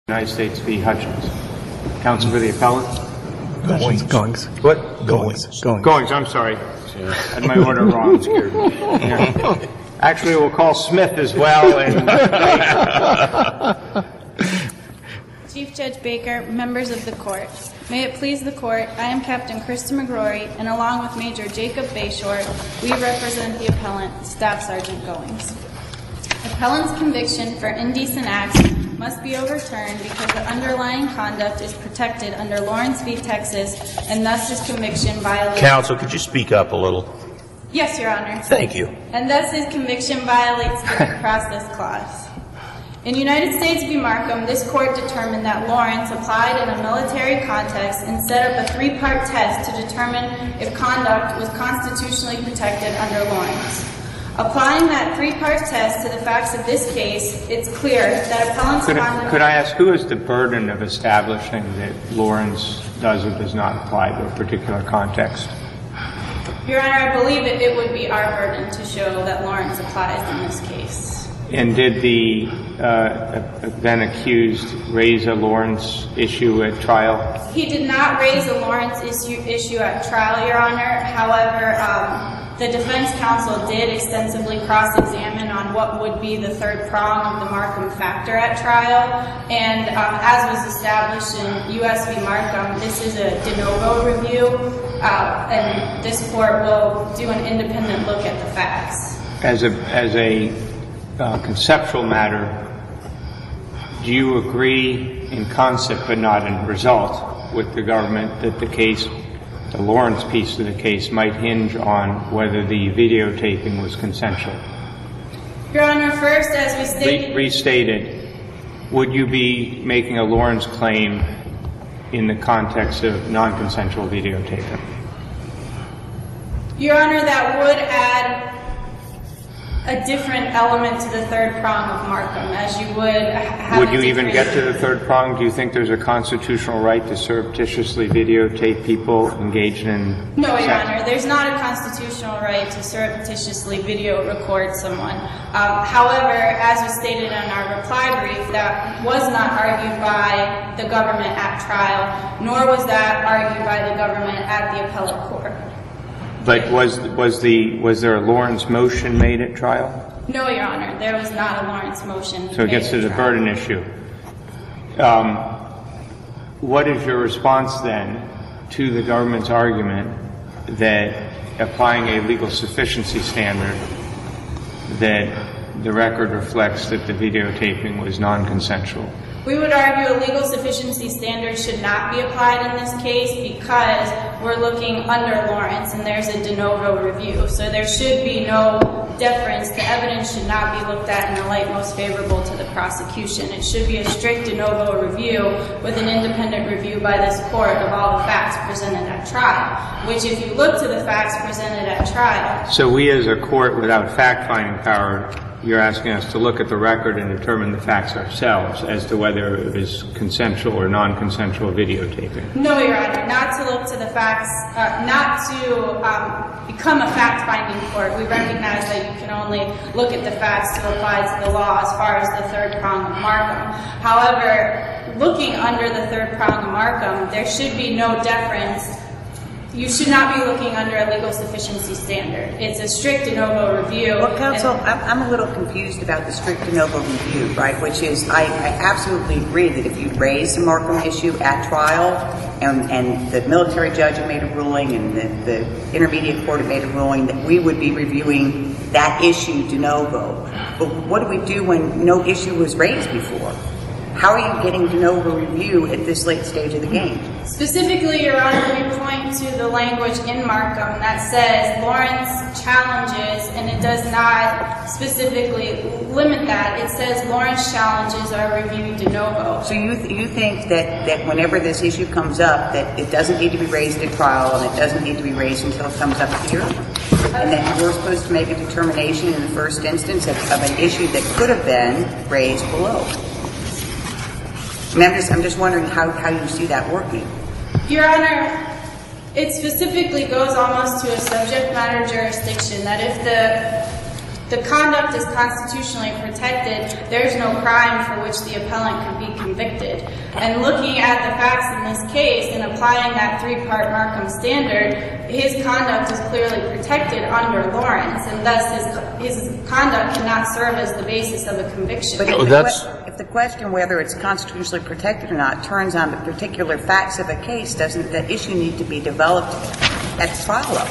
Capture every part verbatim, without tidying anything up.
United States v. Hutchins. Counsel for the appellant? Goings. Goings. What? Goings. Goings. Goings, I'm sorry. I had my order wrong. Scared me. Yeah. Actually, we'll call Smith as well. And Chief Judge Baker, members of the court. May it please the court, I am Captain Krista McGrory, and along with Major Jacob Bayshore, we represent the appellant, Staff Sergeant Goings. Appellant's conviction for indecent acts must be overturned because the underlying conduct is protected under Lawrence v. Texas, and thus his conviction violates... Counsel, could you speak up a little? Yes, Your Honor. Thank you. And thus his conviction violates the Due Process Clause. In United States v. Markham, this court determined that Lawrence applied in a military context and set up a three-part test to determine if conduct was constitutionally protected under Lawrence. Applying that three-part test to the facts of this case, it's clear that appellant's could, conduct... Could I ask, who is the burden of establishing that Lawrence does or does not apply to a particular context? Your Honor, I believe it, it would be our burden to show that Lawrence applies in this case. And did the uh, then accused raise a Lawrence issue at trial? He did not raise a Lawrence issue, issue at trial, Your Honor. However, um, the defense counsel did extensively cross-examine on what would be the third prong of the Markham factor at trial. And um, as was established in U S v. Markham, this is a de novo review, uh, and this court will do an independent look at the facts. As a, as a uh, conceptual matter, do you agree in concept but not in result with the government that the case, the Lawrence piece of the case, might hinge on whether the videotaping was consensual? Your Honor, first, as we stated... Re- restated, would you be making a Lawrence claim in the context of non-consensual videotaping? Your Honor, that would add a different element to the third prong of Markham, as you would have... Would you even get to the third prong? Do you think there's a constitutional right to surreptitiously videotape people engaged in... No, Your Honor, there's not a constitutional right to surreptitiously video record someone. Um, however, as we stated in our reply brief, that was not argued by the government at trial, nor was that argued by the government at the appellate court. But was was the was there a Lawrence motion made at trial? No, Your Honor, there was not a Lawrence motion. So it gets to the burden issue. Um, what is your response then to the government's argument that applying a legal sufficiency standard, that the record reflects that the videotaping was non-consensual? We would argue a legal sufficiency standard should not be applied in this case because we're looking under Lawrence and there's a de novo review. So there should be no deference. The evidence should not be looked at in the light most favorable to the prosecution. It should be a strict de novo review with an independent review by this court of all the facts presented at trial, which if you look to the facts presented at trial... So we as a court without fact-finding power, you're asking us to look at the record and determine the facts ourselves as to whether it was consensual or non-consensual videotaping? No, Your Honor, not to look to the facts, uh, not to um, become a fact-finding court. We recognize that you can only look at the facts to apply to the law as far as the third prong of Markham. However, looking under the third prong of Markham, there should be no deference. You should not be looking under a legal sufficiency standard. It's a strict de novo review. Well, counsel, I'm, I'm a little confused about the strict de novo review, right, which is I, I absolutely agree that if you raise the Markham issue at trial and, and the military judge had made a ruling and the, the intermediate court had made a ruling, that we would be reviewing that issue de novo. But what do we do when no issue was raised before? How are you getting de novo review at this late stage of the game? Specifically, Your Honor, we point to the language in Markham that says Lawrence challenges, and it does not specifically limit that. It says Lawrence challenges are reviewed de novo. So you th- you think that, that whenever this issue comes up, that it doesn't need to be raised at trial and it doesn't need to be raised until it comes up here? And that we're supposed to make a determination in the first instance of, of an issue that could have been raised below? I mean, I'm just, I'm just wondering how, how you see that working. Your Honor, it specifically goes almost to a subject matter jurisdiction, that if the the conduct is constitutionally protected, there's no crime for which the appellant could be convicted. And looking at the facts in this case and applying that three-part Markham standard, his conduct is clearly protected under Lawrence, and thus his, his conduct cannot serve as the basis of a conviction. But if, Oh, the, that's- que- if the question whether it's constitutionally protected or not turns on the particular facts of a case, doesn't the issue need to be developed at the trial level?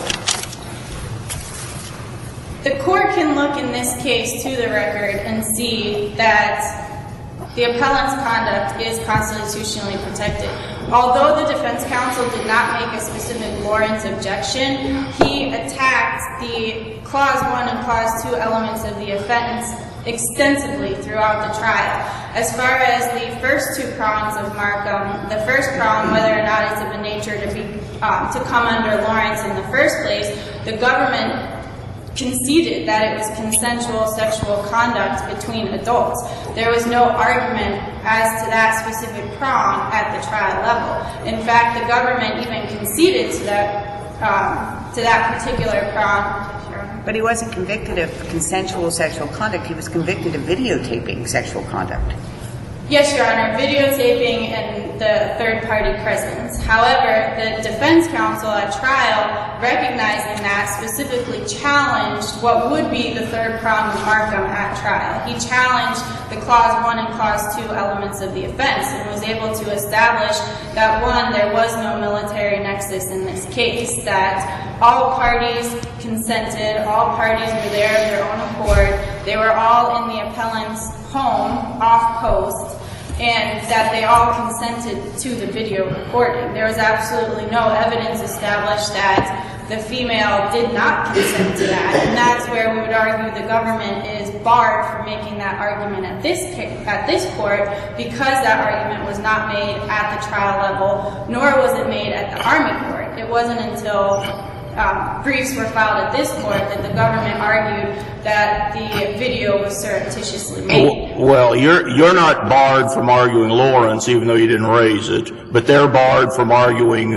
The court can look in this case to the record and see that the appellant's conduct is constitutionally protected. Although the defense counsel did not make a specific Lawrence objection, he attacked the Clause one and Clause two elements of the offense extensively throughout the trial. As far as the first two prongs of Markham, the first prong, whether or not it's of a nature to be um, to come under Lawrence in the first place, the government conceded that it was consensual sexual conduct between adults. There was no argument as to that specific prong at the trial level. In fact, the government even conceded to that um, to that particular prong. But he wasn't convicted of consensual sexual conduct. He was convicted of videotaping sexual conduct. Yes, Your Honor, videotaping and the third-party presence. However, the defense counsel at trial, recognizing that, specifically challenged what would be the third prong of Markham at trial. He challenged the Clause one and Clause two elements of the offense and was able to establish that, one, there was no military nexus in this case, that all parties consented, all parties were there of their own accord, they were all in the appellant's home, off post, and that they all consented to the video recording. There was absolutely no evidence established that the female did not consent to that, and that's where we would argue the government is barred from making that argument at this at this court, because that argument was not made at the trial level, nor was it made at the Army court. It wasn't until Um, briefs were filed at this court that the government argued that the video was surreptitiously made. Well, you're you're not barred from arguing Lawrence, even though you didn't raise it, but they're barred from arguing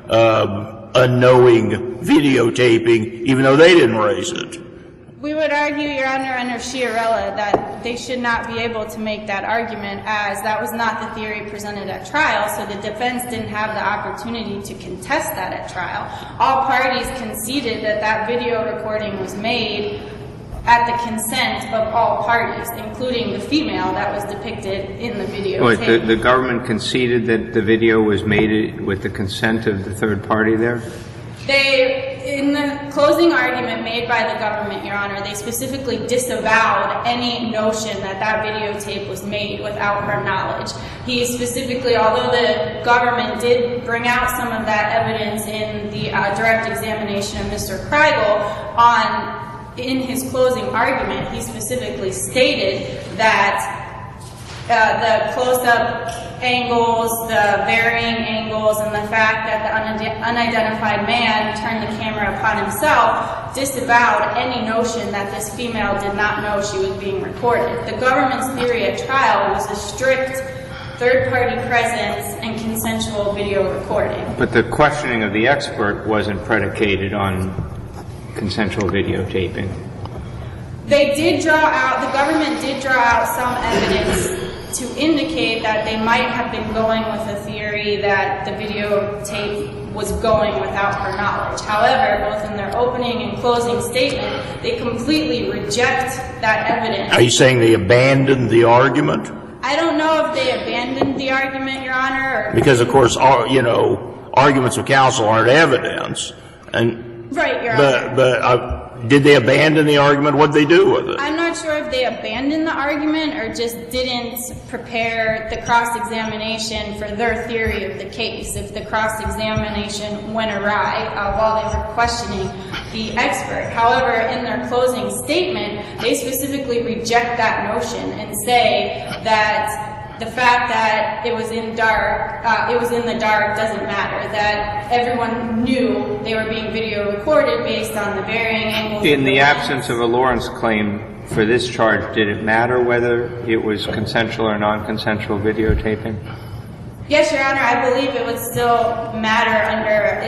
um, unknowing videotaping, even though they didn't raise it. We would argue, Your Honor, under Sciarella, that they should not be able to make that argument, as that was not the theory presented at trial, so the defense didn't have the opportunity to contest that at trial. All parties conceded that that video recording was made at the consent of all parties, including the female that was depicted in the video. Wait, the, the government conceded that the video was made with the consent of the third party there? They, in the closing argument made by the government, Your Honor, they specifically disavowed any notion that that videotape was made without her knowledge. He specifically, although the government did bring out some of that evidence in the uh, direct examination of Mister Kreigel, on, in his closing argument, he specifically stated that Uh, the close-up angles, the varying angles, and the fact that the unide- unidentified man turned the camera upon himself disavowed any notion that this female did not know she was being recorded. The government's theory at trial was a strict third-party presence and consensual video recording. But the questioning of the expert wasn't predicated on consensual videotaping. They did draw out, the government did draw out some evidence to indicate that they might have been going with a theory that the videotape was going without her knowledge. However, both in their opening and closing statement, they completely reject that evidence. Are you saying they abandoned the argument? I don't know if they abandoned the argument, Your Honor, or... Because, of course, ar- you know, arguments of counsel aren't evidence. And Right, Your but, Honor. But uh, did they abandon the argument? What did they do with it? I'm not sure if they abandoned the argument or just didn't prepare the cross-examination for their theory of the case. If the cross-examination went awry uh, while they were questioning the expert. However, in their closing statement, they specifically reject that notion and say that the fact that it was in dark, uh, it was in the dark doesn't matter. That everyone knew they were being video recorded based on the varying angles. In the absence of a Lawrence claim for this charge, did it matter whether it was consensual or non-consensual videotaping? Yes, Your Honor, I believe it would still matter under if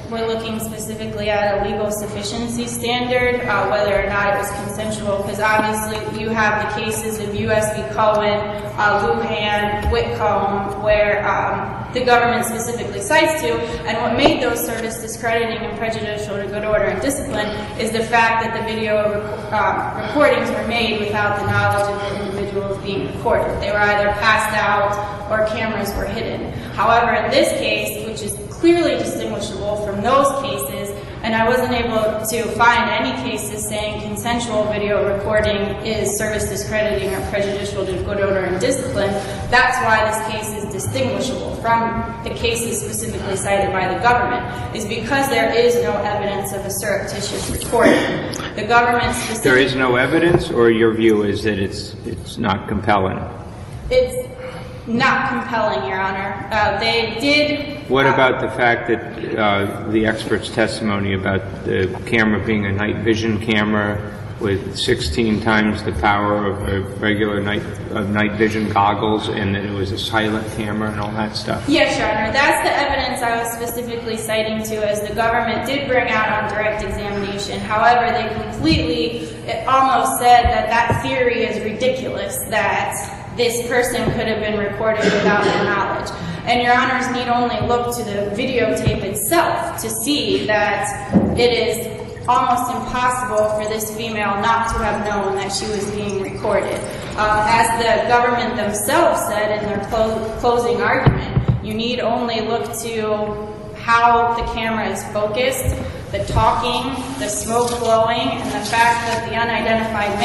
we're looking specifically at a legal sufficiency standard, uh, whether or not it was consensual, because obviously you have the cases of U S V Cohen, uh, Lujan, Whitcomb, where um, the government specifically cites to, and what made those service discrediting and prejudicial to good order and discipline is the fact that the video uh, recordings were made without the knowledge of the individuals being recorded. They were either passed out or cameras were hidden. However, in this case, which is clearly distinguishable from those cases, and I wasn't able to find any cases saying consensual video recording is service discrediting or prejudicial to good order and discipline. That's why this case is distinguishable from the cases specifically cited by the government, is because there is no evidence of a surreptitious recording. The government specifically... There is no evidence, or your view is that it's, it's not compelling? It's not compelling, Your Honor. Uh, they did... What about the fact that uh, the expert's testimony about the camera being a night vision camera with sixteen times the power of a regular night, of night vision goggles, and that it was a silent camera and all that stuff? Yes, Your Honor. That's the evidence I was specifically citing to, as the government did bring out on direct examination. However, they completely, it almost said that that theory is ridiculous, that this person could have been recorded without their knowledge. And Your Honors need only look to the videotape itself to see that it is almost impossible for this female not to have known that she was being recorded. Um, as the government themselves said in their clo closing argument, you need only look to how the camera is focused, the talking, the smoke blowing, and the fact that the unidentified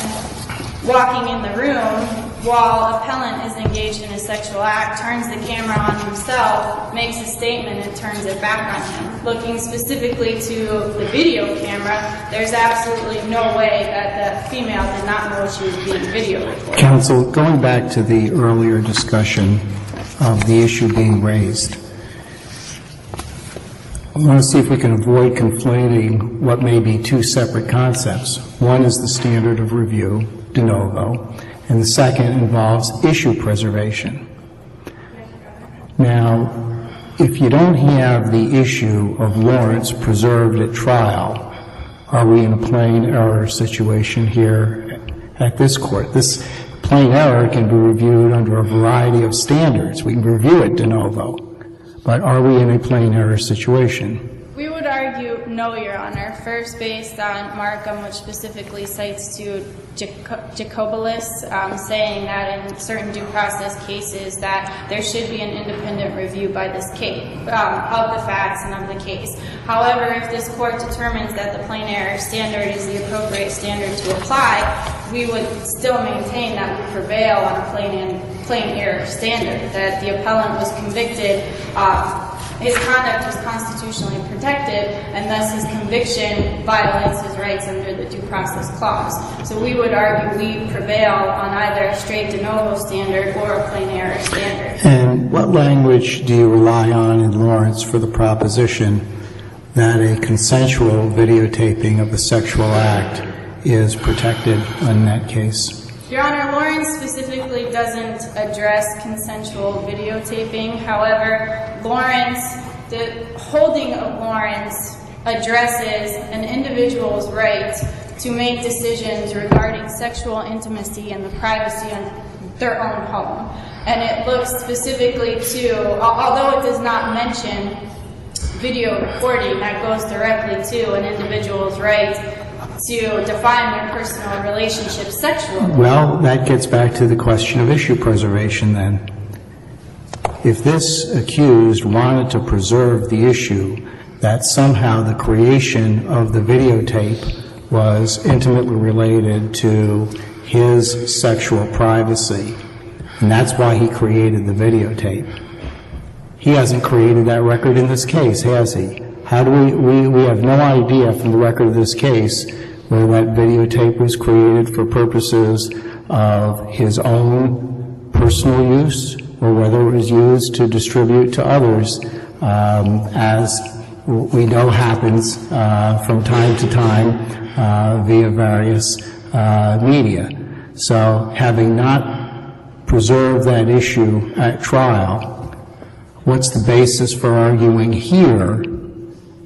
man walking in the room while appellant is engaged in a sexual act, turns the camera on himself, makes a statement, and turns it back on him. Looking specifically to the video camera, there's absolutely no way that the female did not know she was being video recorded. Counsel, going back to the earlier discussion of the issue being raised, I want to see if we can avoid conflating what may be two separate concepts. One is the standard of review, de novo, and the second involves issue preservation. Now, if you don't have the issue of Lawrence preserved at trial, are we in a plain error situation here at this court? This plain error can be reviewed under a variety of standards. We can review it de novo, but are we in a plain error situation? We would argue no, Your Honor. First, based on Markham, which specifically cites to Jacobellis, um, saying that in certain due process cases that there should be an independent review by this case, um, of the facts and of the case. However, if this court determines that the plain error standard is the appropriate standard to apply, we would still maintain that we prevail on a plain, plain error standard, that the appellant was convicted uh, his conduct was constitutionally protected, and thus his conviction violates his rights under the Due Process Clause. So we would argue we prevail on either a straight de novo standard or a plain error standard. And what language do you rely on in Lawrence for the proposition that a consensual videotaping of a sexual act is protected in that case? Your Honor, Lawrence specifically doesn't address consensual videotaping. However, Lawrence, the holding of Lawrence addresses an individual's right to make decisions regarding sexual intimacy and the privacy of their own home. And it looks specifically to, although it does not mention video recording, that goes directly to an individual's right to define their personal relationship sexually. Well, that gets back to the question of issue preservation then. If this accused wanted to preserve the issue that somehow the creation of the videotape was intimately related to his sexual privacy, and that's why he created the videotape, he hasn't created that record in this case, has he? How do we, we, we have no idea from the record of this case whether that videotape was created for purposes of his own personal use or whether it was used to distribute to others, um, as we know happens uh, from time to time uh, via various uh, media. So having not preserved that issue at trial, what's the basis for arguing here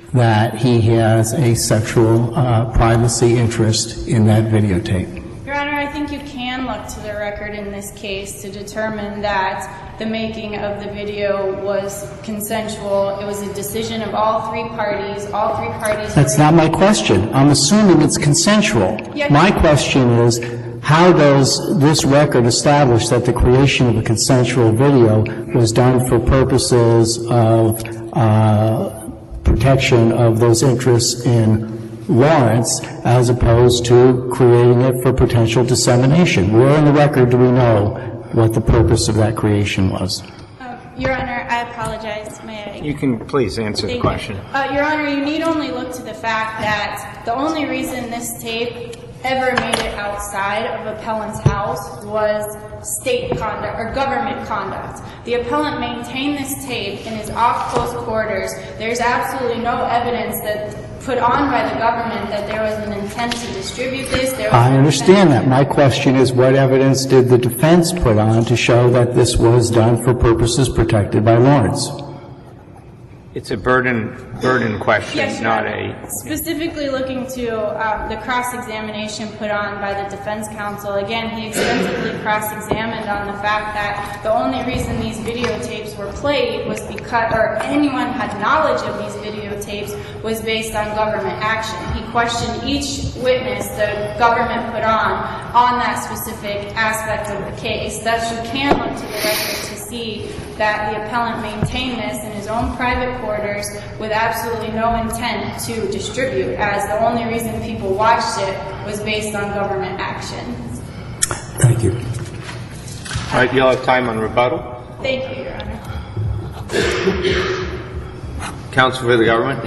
that he has a sexual uh, privacy interest in that videotape? Your Honor, I think you can look to the record in this case to determine that the making of the video was consensual. It was a decision of all three parties. All three parties. That's not my question. I'm assuming it's consensual. Yeah. My question is, how does this record establish that the creation of a consensual video was done for purposes of uh, protection of those interests in Lawrence as opposed to creating it for potential dissemination? Where in the record do we know what the purpose of that creation was? Uh, Your Honor, I apologize. May I? You can please answer the Thank question. you. Uh, Your Honor, you need only look to the fact that the only reason this tape ever made it outside of appellant's house was state conduct or government conduct. The appellant maintained this tape in his off-close quarters. There's absolutely no evidence that put on by the government that there was an intent to distribute this. There was I no understand intent- that. My question is, what evidence did the defense put on to show that this was done for purposes protected by Lawrence? It's a burden burden question, Yes, Your not Honor. a... Specifically looking to um, the cross-examination put on by the defense counsel. Again, he extensively cross-examined on the fact that the only reason these videotapes were played was because, or anyone had knowledge of these videotapes, was based on government action. He questioned each witness the government put on on that specific aspect of the case. Thus, you can look to the record to see that the appellant maintained this in his own private quarters with absolutely no intent to distribute, as the only reason people watched it was based on government action. Thank you. All right, you'll have time on rebuttal. Thank you, Your Honor. Counsel for the government.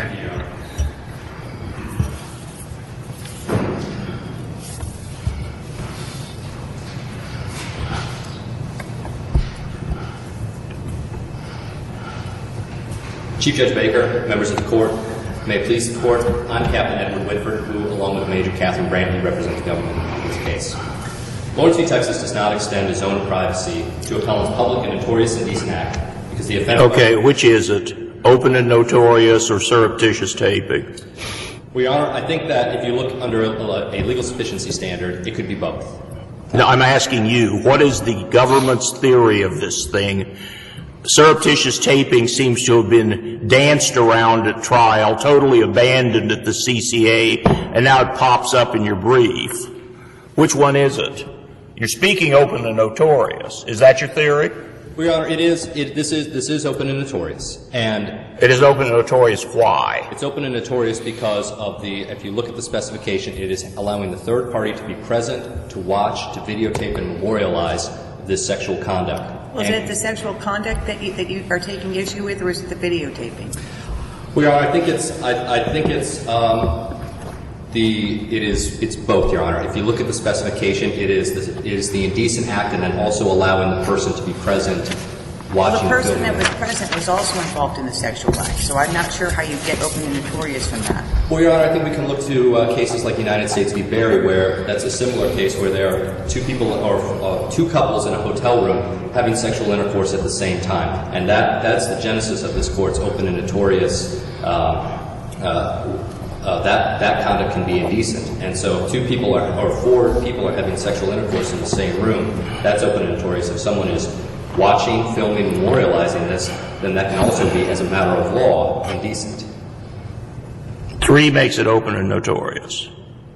Chief Judge Baker, members of the court, may it please the court, I'm Captain Edward Whitford, who, along with Major Catherine Brantley, represent the government in this case. Lawrence v. Texas does not extend a zone of privacy to appellant's public and notorious indecent act because the offender... Okay, which is it? Open and notorious or surreptitious taping? Well, Your Honor, I think that if you look under a, a legal sufficiency standard, it could be both. Now, I'm asking you, what is the government's theory of this thing? Surreptitious taping seems to have been danced around at trial, totally abandoned at the C C A, and now it pops up in your brief. Which one is it? You're speaking open and notorious. Is that your theory? Well, Your Honor, it is, it, this is, this is open and notorious. And it is open and notorious. Why? It's open and notorious because of the, if you look at the specification, it is allowing the third party to be present, to watch, to videotape, and memorialize this sexual conduct. Was it the sexual conduct that you, that you are taking issue with, or is it the videotaping? Well, Your Honor, I think it's, I, I think it's, um, the, it is, it's both, Your Honor. If you look at the specification, it is the, it is the indecent act and then also allowing the person to be present, Well, watching. the person filming. that was present was also involved in the sexual act, so I'm not sure how you get open and notorious from that. Well, Your Honor, I think we can look to uh, cases like United States v. Berry, where that's a similar case where there are two people or uh, two couples in a hotel room having sexual intercourse at the same time, and that that's the genesis of this court's open and notorious. Uh, uh, uh, that that conduct can be indecent, and so if two people are, or four people are having sexual intercourse in the same room, that's open and notorious. If someone is watching, filming, memorializing this, then that can also be, as a matter of law, indecent. Three makes it open and notorious.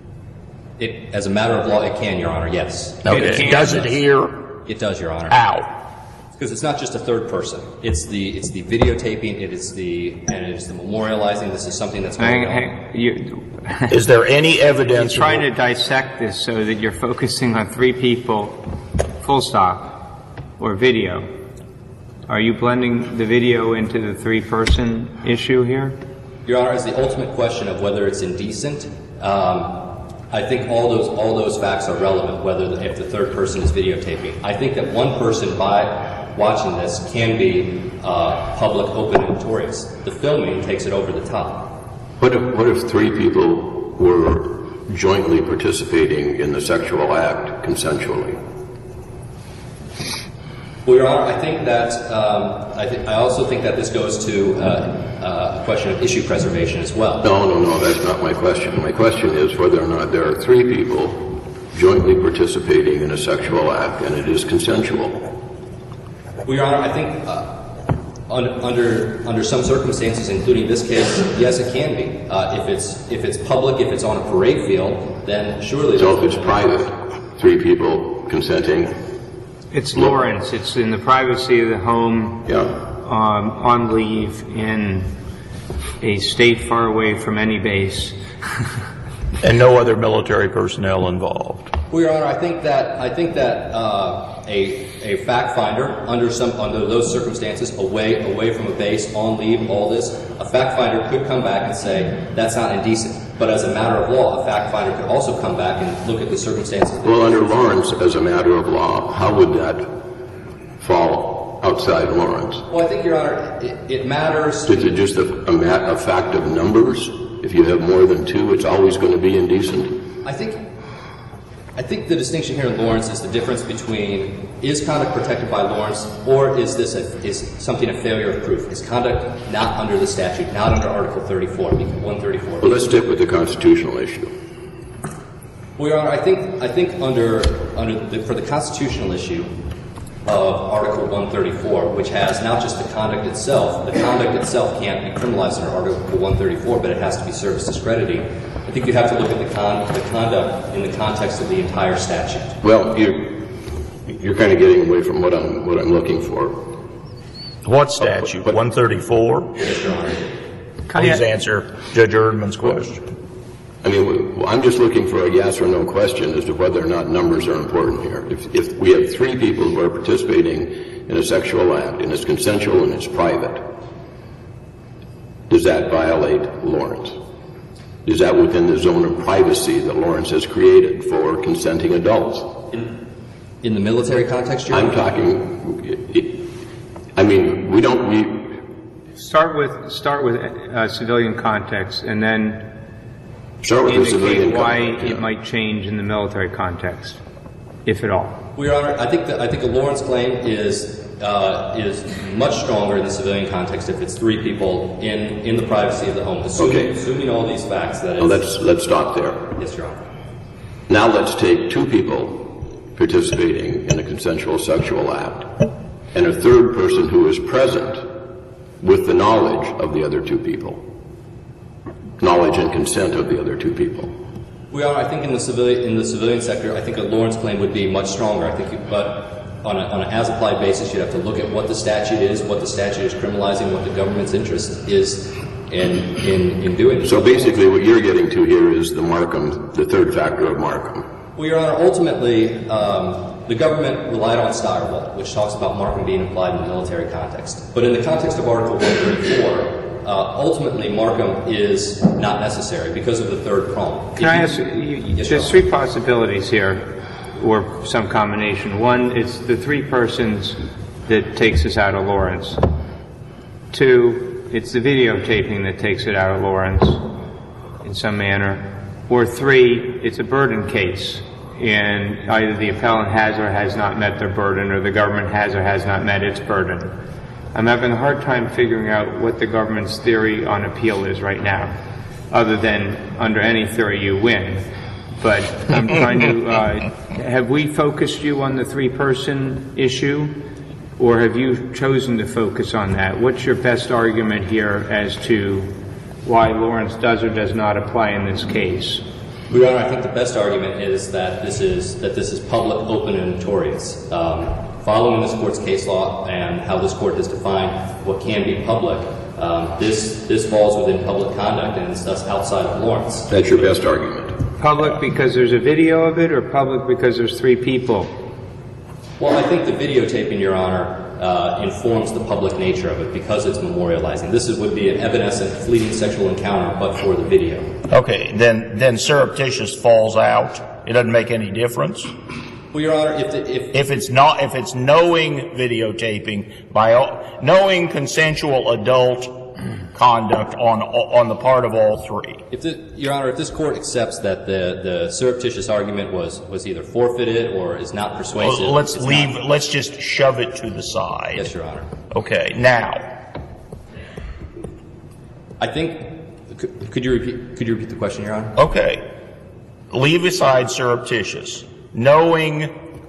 It, as a matter of law, it can, Your Honor, yes. Okay. Does it here? It does, Your Honor. How? Because it's not just a third person. It's the it's the videotaping. It is the and it is the memorializing. This is something that's going Hang, on. hang, you, Is there any evidence? You're trying to dissect this so that you're focusing on three people, full stop, or video. Are you blending the video into the three-person issue here? Your Honor, is the ultimate question of whether it's indecent. Um, I think all those all those facts are relevant. Whether the, if the third person is videotaping, I think that one person by watching this can be uh, public, open, and notorious. The filming takes it over the top. What if, what if three people were jointly participating in the sexual act consensually? Well, Well, Your Honor, I think that um, I, th I also think that this goes to uh, uh, a question of issue preservation as well. No, no, no, that's not my question. My question is whether or not there are three people jointly participating in a sexual act and it is consensual. Well, Your Honor, I think uh, un under under some circumstances, including this case, yes, it can be. Uh, if it's if it's public, if it's on a parade field, then surely. So if it's private, three people consenting. It's Lawrence. It's in the privacy of the home, Yeah. um, on leave, in a state far away from any base. And no other military personnel involved. Well, Your Honor, I think that I think that uh, a a fact finder under some under those circumstances, away away from a base, on leave, all this, a fact finder could come back and say that's not indecent. But as a matter of law, a fact finder could also come back and look at the circumstances. Well, under Lawrence, as a matter of law, how would that fall outside Lawrence? Well, I think, Your Honor, it, it matters. Is it just a, a, ma a fact of numbers? If you have more than two, it's always going to be indecent? I think, I think the distinction here in Lawrence is the difference between is conduct protected by Lawrence or is this a, is something a failure of proof? Is conduct not under the statute, not under Article thirty-four, one thirty-four? Well, let's stick with the constitutional issue. Well, Your Honor, I think I think under under the, for the constitutional issue of Article one thirty-four, which has not just the conduct itself, the conduct itself can't be criminalized under Article one thirty-four, but it has to be service discrediting. I think you have to look at the, con the conduct in the context of the entire statute. Well, you're, you're kind of getting away from what I'm, what I'm looking for. What statute? one thirty-four? Yes, Your Honor. Please answer Judge Erdman's question. I mean, I'm just looking for a yes or no question as to whether or not numbers are important here. If, if we have three people who are participating in a sexual act and it's consensual and it's private, does that violate Lawrence? Is that within the zone of privacy that Lawrence has created for consenting adults? In, in the military context, Your Honor? I'm talking, I mean, we don't, we... Start with, start with uh, civilian context, and then Start with the civilian indicate why context, yeah. it might change in the military context, if at all. Well, Your Honor, I think that I think a Lawrence claim is uh, is much stronger in the civilian context if it's three people in in the privacy of the home, assuming, Okay. assuming all these facts. That is. Well, let's, let's stop there. Yes, Your Honor. Now let's take two people participating in a consensual sexual act and a third person who is present with the knowledge of the other two people. Knowledge and consent of the other two people. We are, I think, in the civilian in the civilian sector. I think a Lawrence claim would be much stronger. I think, you, but on a, on an as-applied basis, you'd have to look at what the statute is, what the statute is criminalizing, what the government's interest is in in in doing. So basically, what you're getting to here is the Markham, the third factor of Markham. Well, Your Honor, ultimately, um, the government relied on Steyerwalt, which talks about Markham being applied in the military context. But in the context of Article one thirty-four. Uh, ultimately, Markham is not necessary because of the third prong. Can I ask you, you Yes, there's Your three possibilities here, or some combination. One, it's the three persons that takes us out of Lawrence. Two, it's the videotaping that takes it out of Lawrence in some manner. Or three, it's a burden case, and either the appellant has or has not met their burden, or the government has or has not met its burden. I'm having a hard time figuring out what the government's theory on appeal is right now, other than under any theory you win. But I'm trying to, uh, have we focused you on the three-person issue, or have you chosen to focus on that? What's your best argument here as to why Lawrence does or does not apply in this case? Your Honor, I think the best argument is that this is that this is public, open, and notorious. Um, Following this court's case law and how this court has defined what can be public, um, this this falls within public conduct and is thus outside of Lawrence. That's your best argument. Public because there's a video of it, or public because there's three people? Well, I think the videotaping, Your Honor, uh, informs the public nature of it because it's memorializing. This is, would be an evanescent, fleeting sexual encounter, but for the video. Okay, then then surreptitious falls out. It doesn't make any difference. Well, Your Honor, if, the, if If it's not, if it's knowing videotaping by knowing consensual adult conduct on on the part of all three. If the, Your Honor, if this court accepts that the, the surreptitious argument was, was either forfeited or is not persuasive. Well, let's leave, not. let's just shove it to the side. Yes, Your Honor. Okay, now. I think, could, could you repeat, could you repeat the question, Your Honor? Okay. Leave aside surreptitious. Knowing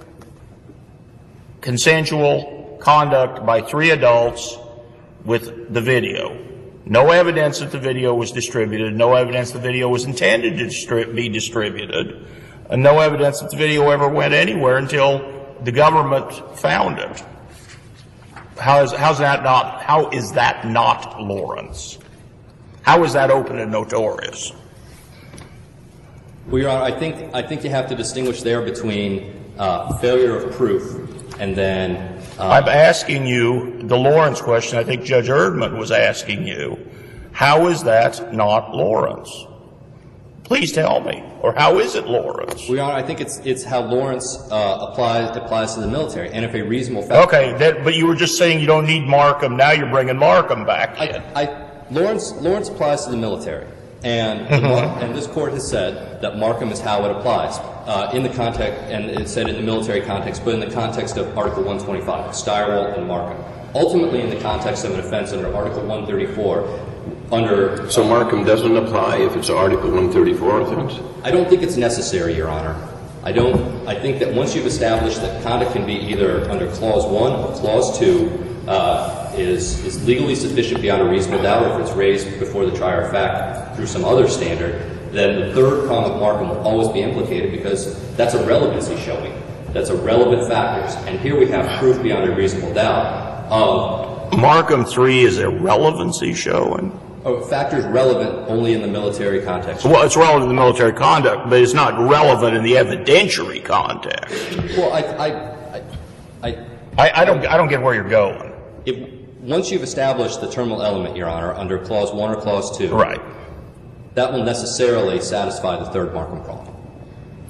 consensual conduct by three adults with the video. No evidence that the video was distributed. No evidence the video was intended to distri- be distributed. And no evidence that the video ever went anywhere until the government found it. How is, how's that not, how is that not Lawrence? How is that open and notorious? Well, Your Honor, I think, I think you have to distinguish there between uh, failure of proof and then uh, I'm asking you the Lawrence question I think Judge Erdman was asking you. How is that not Lawrence? Please tell me. Or how is it Lawrence? Well, Your Honor, I think it's, it's how Lawrence uh, applies, applies to the military. And if a reasonable fact... Okay, that, but you were just saying you don't need Markham. Now you're bringing Markham back in. I, I, Lawrence, Lawrence applies to the military. And, and this court has said that Markham is how it applies uh, in the context, and it said in the military context, but in the context of Article one twenty-five, Steyerwalt and Markham. Ultimately, in the context of an offense under Article one thirty-four, under... So Markham doesn't apply if it's Article one thirty-four offense? I don't think it's necessary, Your Honor. I don't, I think that once you've established that conduct can be either under Clause one or Clause two, uh, is, is legally sufficient beyond a reasonable doubt, or if it's raised before the trier of fact through some other standard, then the third prong of Markham will always be implicated because that's a relevancy showing. That's a relevant factors. And here we have proof beyond a reasonable doubt of... Markham three is a relevancy showing? Oh, factors relevant only in the military context. Well, it's relevant in the military conduct, but it's not relevant in the evidentiary context. Well, I... I, I, I, I, I don't, I don't get where you're going. It, once you've established the terminal element, Your Honor, under Clause one or Clause two... Right. That will necessarily satisfy the third Markham prong.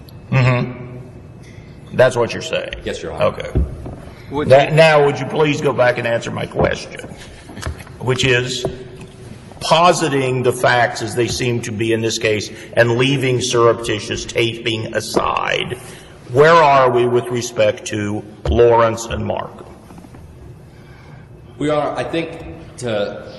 Mm-hmm. That's what you're saying? Yes, Your Honor. Okay. That, now, would you please go back and answer my question, which is positing the facts as they seem to be in this case and leaving surreptitious taping aside. Where are we with respect to Lawrence and Markham? We are, I think, to...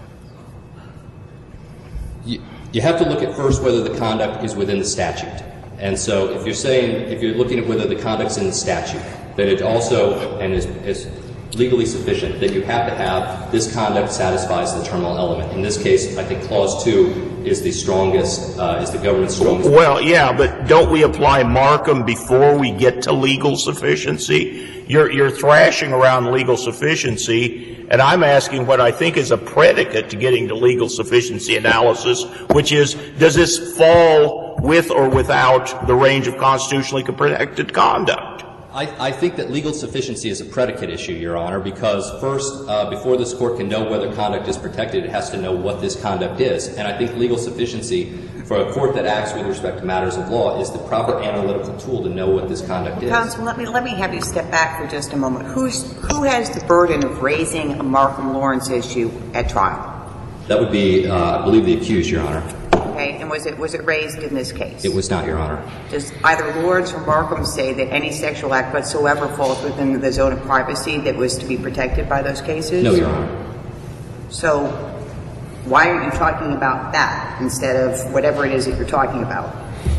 You, you have to look at first whether the conduct is within the statute. And so if you're saying, if you're looking at whether the conduct's in the statute, that it also, and is, is legally sufficient, that you have to have this conduct satisfies the terminal element. In this case, I think Clause two is the strongest, uh, is the government's strongest. Well, yeah, but don't we apply Markham before we get to legal sufficiency? You're, you're thrashing around legal sufficiency, and I'm asking what I think is a predicate to getting to legal sufficiency analysis, which is, does this fall with or without the range of constitutionally protected conduct? I, I think that legal sufficiency is a predicate issue, Your Honor, because first, uh, before this Court can know whether conduct is protected, it has to know what this conduct is. And I think legal sufficiency for a court that acts with respect to matters of law is the proper analytical tool to know what this conduct is. Counsel, let me, let me have you step back for just a moment. Who's, who has the burden of raising a Markham-Lawrence issue at trial? That would be, uh, I believe, the accused, Your Honor. Okay, and was it, was it raised in this case? It was not, Your Honor. Does either Lawrence or Markham say that any sexual act whatsoever falls within the zone of privacy that was to be protected by those cases? No, Your Honor. So why aren't you talking about that instead of whatever it is that you're talking about?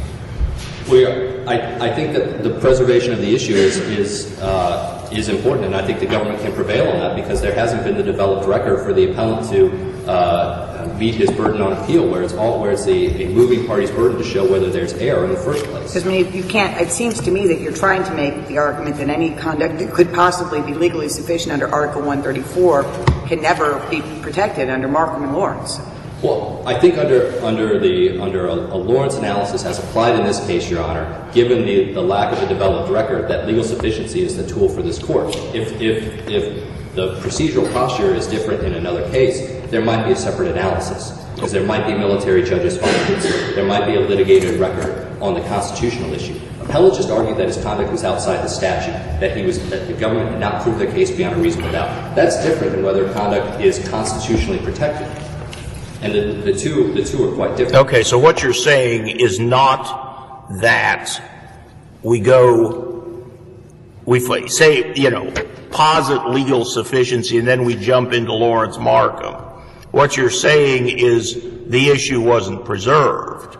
Well, I, I think that the preservation of the issue is, is, uh, is important, and I think the government can prevail on that because there hasn't been the developed record for the appellant to uh, meet his burden on appeal, where it's all where it's a, a moving party's burden to show whether there's error in the first place. Because I mean, you can't. It seems to me that you're trying to make the argument that any conduct that could possibly be legally sufficient under Article one thirty-four can never be protected under Markham and Lawrence. Well, I think under under the under a, a Lawrence analysis as applied in this case, Your Honor, given the, the lack of a developed record, that legal sufficiency is the tool for this court. If if if the procedural posture is different in another case, there might be a separate analysis because there might be military judges' findings, there might be a litigated record on the constitutional issue. Appellant just argued that his conduct was outside the statute, that he was that the government had not proved their case beyond a reasonable doubt. That's different than whether conduct is constitutionally protected. And the, the two the two are quite different. Okay, so what you're saying is not that we go, we say, you know, posit legal sufficiency and then we jump into Lawrence Markham. What you're saying is the issue wasn't preserved.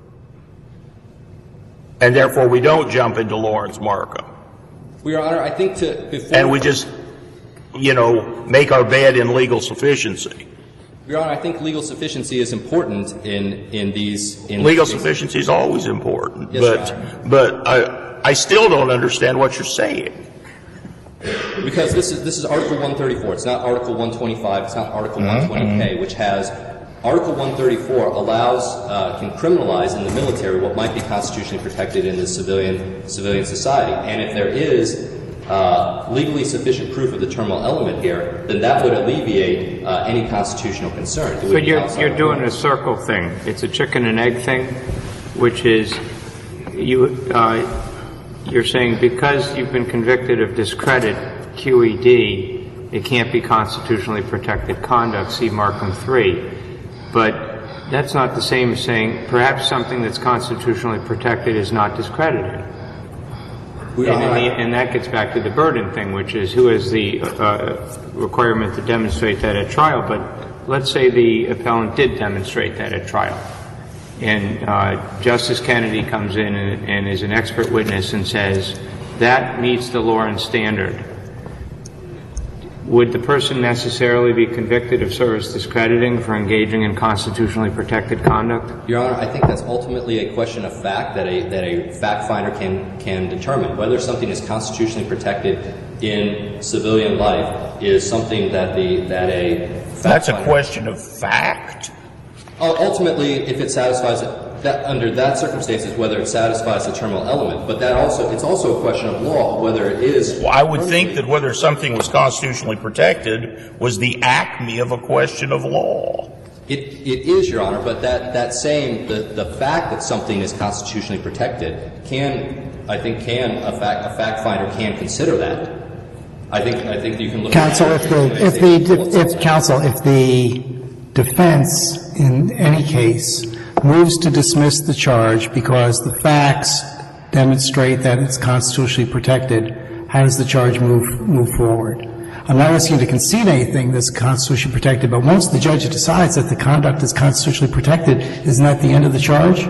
And therefore we don't jump into Lawrence Markham. Well, Your Honor, I think to before And we just, you know, make our bed in legal sufficiency. Your Honor, I think legal sufficiency is important in in these. In legal these sufficiency is always important, yes, but Your Honor. but I I still don't understand what you're saying. Because this is this is Article one thirty-four. It's not Article one twenty-five. It's not Article Mm-hmm. one twenty K, which has Article one thirty-four allows uh, can criminalize in the military what might be constitutionally protected in the civilian civilian society. And if there is uh, legally sufficient proof of the terminal element here, then that would alleviate uh, any constitutional concern. It would But be you're, outside you're the doing law. a circle thing. It's a chicken and egg thing, which is you, uh, you're saying because you've been convicted of discredit, Q E D, it can't be constitutionally protected conduct, see Markham three. But that's not the same as saying perhaps something that's constitutionally protected is not discredited. We And, are- and, the, and that gets back to the burden thing, which is who has the uh, requirement to demonstrate that at trial. But let's say the appellant did demonstrate that at trial. And uh, Justice Kennedy comes in and, and is an expert witness and says, that meets the Lawrence standard. Would the person necessarily be convicted of service discrediting for engaging in constitutionally protected conduct? Your Honor, I think that's ultimately a question of fact that a that a fact finder can can determine. Whether something is constitutionally protected in civilian life is something that the that a fact That's a finder, question of fact. ultimately, if it satisfies it, that under that circumstances, whether it satisfies the terminal element. But that also it's also a question of law, whether it is. Well, I would think that whether something was constitutionally protected was the acme of a question of law. It, it is, Your Honor, but that, that same, the, the fact that something is constitutionally protected can, I think, can, a fact, a fact finder can consider that. I think, I think you can look Counsel, at if the, if the, if, counsel, if the defense in any case moves to dismiss the charge because the facts demonstrate that it's constitutionally protected, how does the charge move, move forward? I'm not asking you to concede anything that's constitutionally protected, but once the judge decides that the conduct is constitutionally protected, isn't that the end of the charge?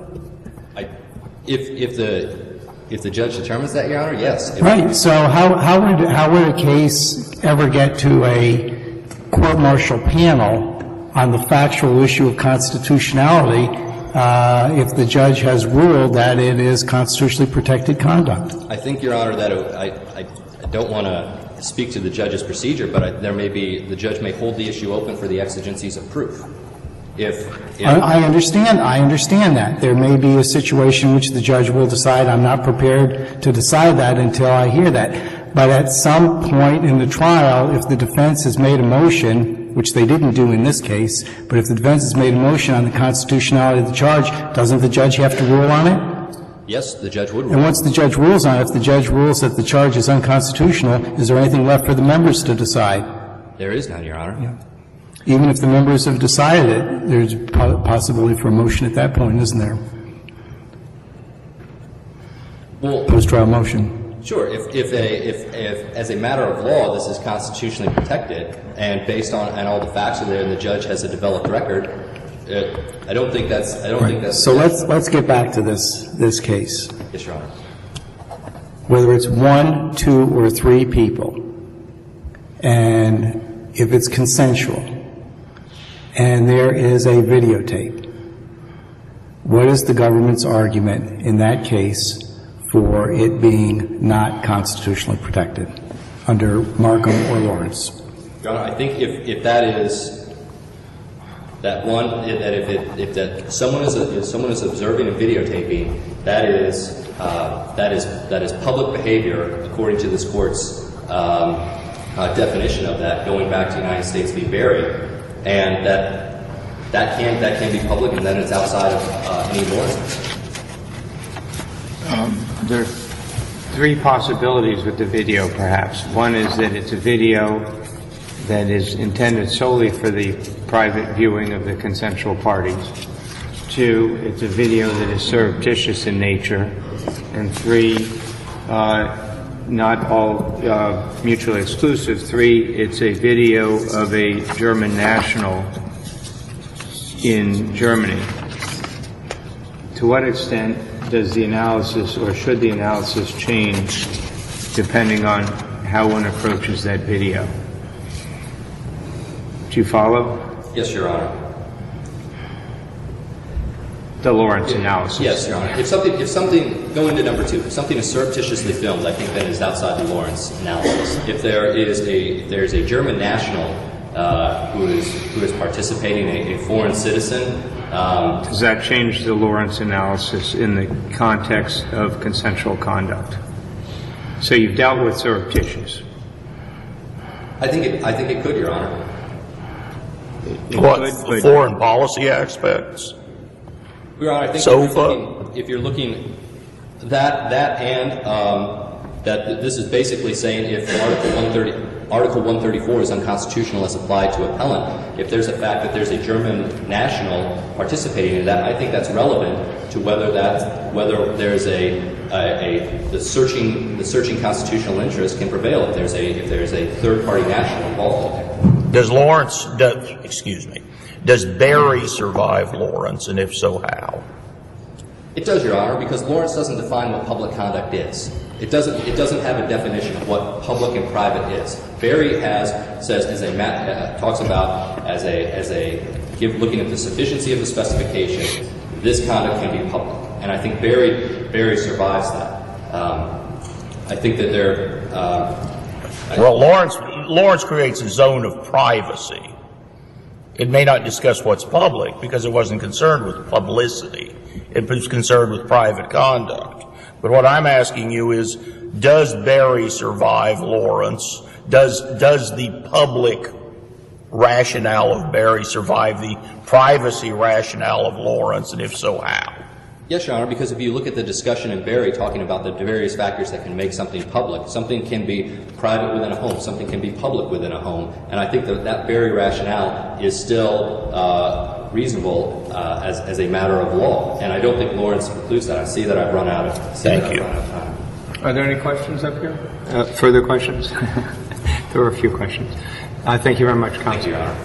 I, if, if the, if the judge determines that, Your Honor, yes. If, Right. So how, how would, how would a case ever get to a court-martial panel on the factual issue of constitutionality uh, if the judge has ruled that it is constitutionally protected conduct? I think, Your Honor, that it, I, I, I don't want to speak to the judge's procedure, but I, there may be, the judge may hold the issue open for the exigencies of proof. If, if I, I understand. I understand that. There may be a situation in which the judge will decide, I'm not prepared to decide that until I hear that. But at some point in the trial, if the defense has made a motion, which they didn't do in this case, but if the defense has made a motion on the constitutionality of the charge, doesn't the judge have to rule on it? yes, the judge would And rule. once the judge rules on it, if the judge rules that the charge is unconstitutional, is there anything left for the members to decide? There is none, Your Honor. Even if the members have decided it, there's po- possibility for a motion at that point, isn't there? Well, Post-trial motion. sure. If, if, a, if, if, as a matter of law, this is constitutionally protected, and based on and all the facts are there, and the judge has a developed record, uh, I don't think that's. I don't think that's. So let's let's get back to this this case. Yes, Your Honor. Whether it's one, two, or three people, and if it's consensual, and there is a videotape, what is the government's argument in that case for it being not constitutionally protected under Markham or Lawrence? Your Honor, I think if, if that is that one, that if it, if that someone is if someone is observing and videotaping, that is uh, that is that is public behavior according to this court's um, uh, definition of that, going back to United States v. Berry, and that that can that can be public, and then it's outside of uh, any Lawrence. Um, There are three possibilities with the video, perhaps. One is that it's a video that is intended solely for the private viewing of the consensual parties. Two, it's a video that is surreptitious in nature. And three, uh, not all uh, mutually exclusive. Three, it's a video of a German national in Germany. To what extent does the analysis, or should the analysis change depending on how one approaches that video? Do you follow? Yes, Your Honor. The Lawrence analysis. Yes, Your Honor. If something, if something, going to number two, if something is surreptitiously filmed, I think that is outside the Lawrence analysis. If there is a, if there is a German national uh, who is who is participating, a, a foreign citizen. Um, Does that change the Lawrence analysis in the context of consensual conduct? So you've dealt with surreptitious. I think it, I think it could, Your Honor. It What, could, but- foreign policy aspects? Your Honor, I think So if, you're far- looking, if you're looking that that and um, that this is basically saying if Article one thirty, Article one thirty-four is unconstitutional as applied to appellant, if there's a fact that there's a German national participating in that, I think that's relevant to whether that whether there's a, a, a the searching the searching constitutional interest can prevail if there's a if there's a third party national involved in it. Does Lawrence, does, excuse me, does Berry survive Lawrence, and if so, how? It does, Your Honor, because Lawrence doesn't define what public conduct is. It doesn't. It doesn't have a definition of what public and private is. Berry has says as a uh, talks about as a as a give, looking at the sufficiency of the specification. This conduct can be public, and I think Berry Berry survives that. Um, I think that there. Uh, Well, Lawrence, Lawrence creates a zone of privacy. It may not discuss what's public because it wasn't concerned with publicity. It was concerned with private conduct. But what I'm asking you is, does Berry survive Lawrence? Does, does the public rationale of Berry survive the privacy rationale of Lawrence, and if so, how? Yes, Your Honor, because if you look at the discussion in Berry talking about the various factors that can make something public, something can be private within a home, something can be public within a home, and I think that that Berry rationale is still uh, reasonable uh, as, as a matter of law, and I don't think Lawrence precludes that. I see that I've run out of, see Thank that you. I've run out of time. Are there any questions up here? Uh, further questions? There were a few questions. Uh, thank you very much, Counsel. Thank you, Your Honor.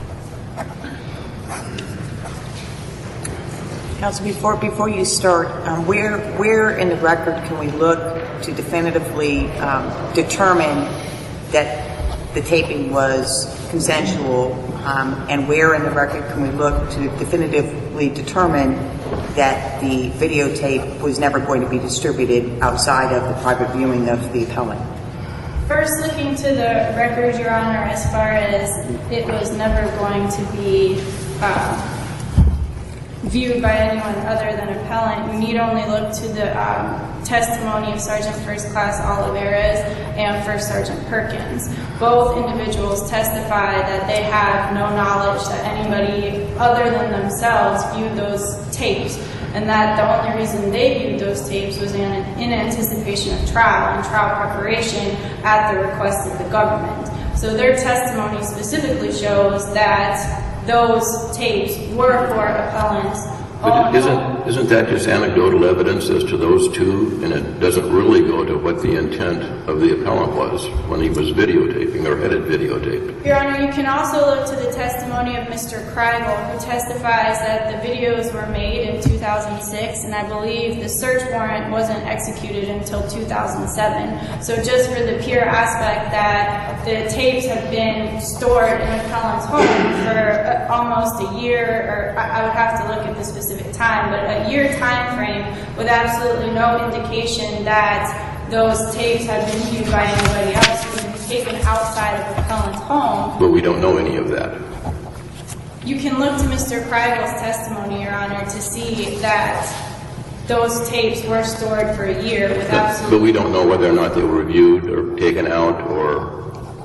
Counsel, before before you start, um, where where in the record can we look to definitively um, determine that the taping was consensual, um, and where in the record can we look to definitively determine that the videotape was never going to be distributed outside of the private viewing of the appellant? First, looking to the record, Your Honor, as far as it was never going to be uh, viewed by anyone other than appellant, you need only look to the um, testimony of Sergeant First Class Oliveras and First Sergeant Perkins. Both individuals testified that they have no knowledge that anybody other than themselves viewed those tapes, and that the only reason they viewed those tapes was in, in anticipation of trial and trial preparation at the request of the government. So their testimony specifically shows that those tapes were for appellants. But isn't, isn't that just anecdotal evidence as to those two, and it doesn't really go to what the intent of the appellant was when he was videotaping or headed videotape? Your Honor, you can also look to the testimony of Mister Kreigel, who testifies that the videos were made in two thousand six, and I believe the search warrant wasn't executed until two thousand seven. So just for the pure aspect that the tapes have been stored in an appellant's home for uh, almost a year, or I, I would have to look at the specific time, but a year time frame with absolutely no indication that those tapes had been viewed by anybody else, had been taken outside of the appellant's home. But we don't know any of that. You can look to Mister Kreigel's testimony, Your Honor, to see that those tapes were stored for a year with But, absolutely... but we don't know whether or not they were reviewed or taken out or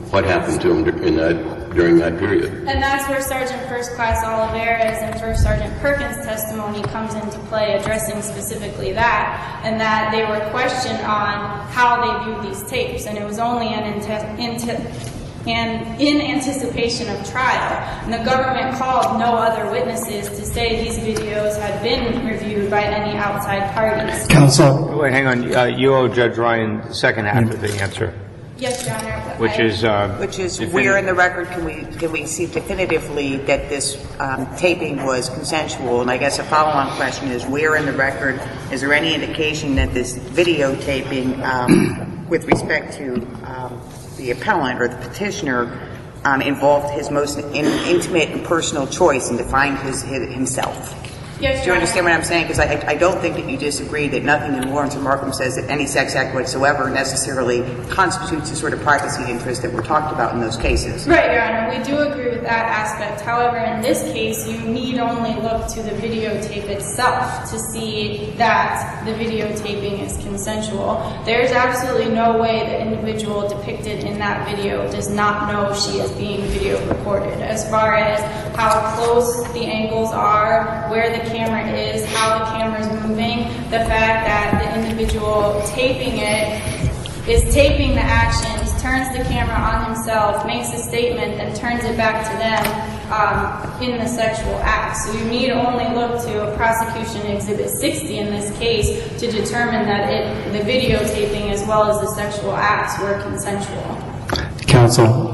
What happened to him in that, during that period? And that's where Sergeant First Class Oliveras and First Sergeant Perkins' testimony comes into play, addressing specifically that, and that they were questioned on how they viewed these tapes, and it was only an intent. And in anticipation of trial, and the government called no other witnesses to say these videos had been reviewed by any outside parties. Counsel? Wait, hang on. Uh, you owe Judge Ryan the second half of the answer. Yes, Your Honor. Which I, is, uh, Which is definitive. where in the record can we can we see definitively that this um, taping was consensual? And I guess a follow-on question is, where in the record is there any indication that this videotaping, um, with respect to um, the appellant or the petitioner, um, involved his most in, intimate and personal choice in defining his, his himself? Yes, Do you Your understand Honor. what I'm saying? Because I, I don't think that you disagree that nothing in Lawrence or Markham says that any sex act whatsoever necessarily constitutes the sort of privacy interest that were talked about in those cases. Right, Your Honor. We do agree with that aspect. However, in this case, you need only look to the videotape itself to see that the videotaping is consensual. There's absolutely no way the individual depicted in that video does not know she is being video recorded. As far as how close the angles are, where the camera is, how the camera is moving, the fact that the individual taping it is taping the actions, turns the camera on himself, makes a statement, then turns it back to them um, in the sexual act. So you need only look to Prosecution Exhibit sixty in this case to determine that it, the videotaping as well as the sexual acts were consensual. Counsel,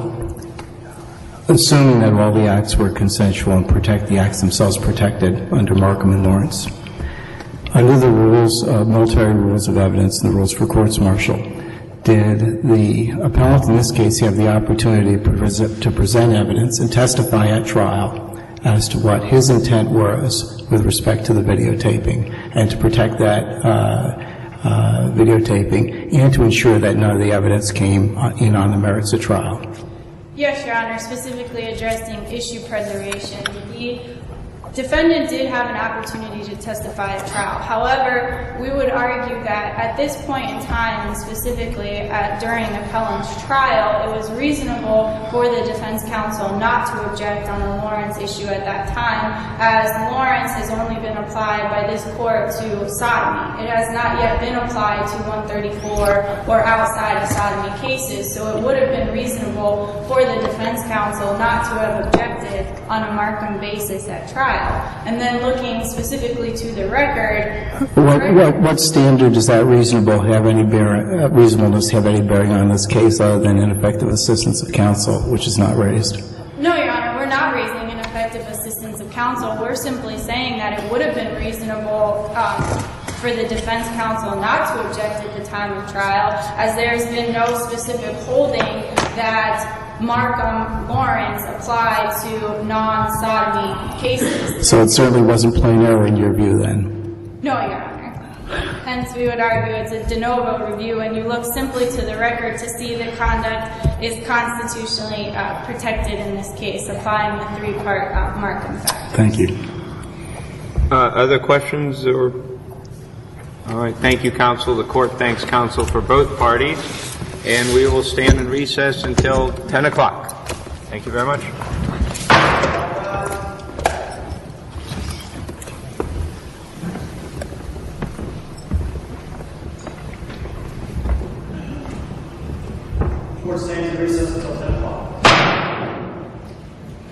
assuming that all the acts were consensual and protect the acts themselves protected under Markham and Lawrence, under the rules, uh, military rules of evidence and the rules for courts martial, did the appellant in this case have the opportunity to present, to present evidence and testify at trial as to what his intent was with respect to the videotaping and to protect that uh, uh, videotaping and to ensure that none of the evidence came in on the merits of trial? Yes, Your Honor, specifically addressing issue preservation. The defendant did have an opportunity to testify at trial. However, we would argue that at this point in time, and specifically at, during the appellant's trial, it was reasonable for the defense counsel not to object on the Lawrence issue at that time, as Lawrence has only been applied by this court to sodomy. It has not yet been applied to one thirty-four or outside of sodomy cases, so it would have been reasonable for the defense counsel not to have objected on a Markham basis at trial. And then looking specifically to the record, What, what, what standard does that reasonable have any bearing, uh, reasonableness have any bearing on this case other than ineffective assistance of counsel, which is not raised? No, Your Honor, we're not raising ineffective assistance of counsel. We're simply saying that it would have been reasonable um, for the defense counsel not to object at the time of trial, as there's been no specific holding that Markham Lawrence applied to non-sodomy cases. So it certainly wasn't plain error in your view then? No, Your Honor. Hence, we would argue it's a de novo review, and you look simply to the record to see that conduct is constitutionally uh, protected in this case, applying the three-part uh, Markham factor. Thank you. Uh, other questions? Or all right, thank you, counsel. The court thanks counsel for both parties, and we will stand in recess until ten o'clock. Thank you very much. Court stands in recess until ten o'clock.